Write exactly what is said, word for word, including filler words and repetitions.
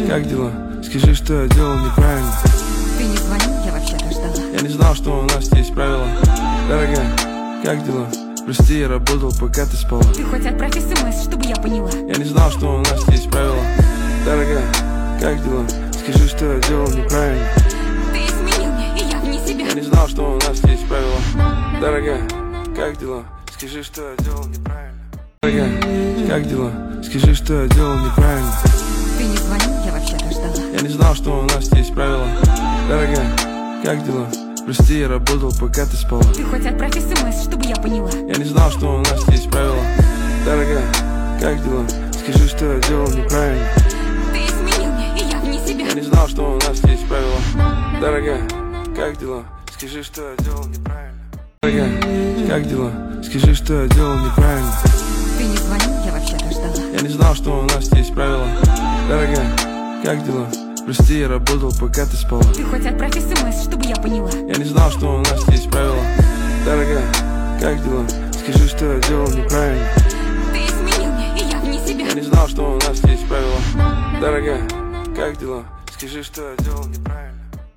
как дела? Скажи, что я делал неправильно. Ты не звонил, я вообще-то ждала. Я не знал, что у нас есть правила. Дорогая, как дела? Прости, я работал, пока ты спала. Ты хоть отправь смс, чтобы я поняла. Я не знал, что у нас есть правила. Дорогая, как дела? Скажи, что я делал неправильно. Ты изменил мне, и я вне себя. Я не знал, что у нас есть правила. Дорогая, как дела? Скажи, что я делал неправильно. Дорогая, как дела? Скажи, что я делал неправильно. Ты не звонил, я вообще-то ждала. Я не знал, что у нас есть правила. Дорогая, как дела? Прости, я работал, пока ты спала. Ты хоть отправь смс, чтобы я поняла. Я не знал, что у нас есть правила. Дорогая, как дела? Скажи, что я делал неправильно. Ты изменил мне, и я вне себя. Я не знал, что у нас есть правила. Дорогая, как дела? Скажи, что я делал неправильно. Дорогая, как дела? Скажи, что я делал неправильно. Ты не звонил, я вообще-то ждала. Я не знал, что у нас есть правила. Дорогая, как дела? Прости, я работал, пока ты спала. Ты хоть отправь смс, чтобы я поняла. Я не знал, что у нас есть правила. Дорогая, как дела? Скажи, что я делал неправильно. Ты изменил мне, и я вне себя. Я не знал, что у нас есть правила. Дорогая, как дела? Скажи, что я делал неправильно.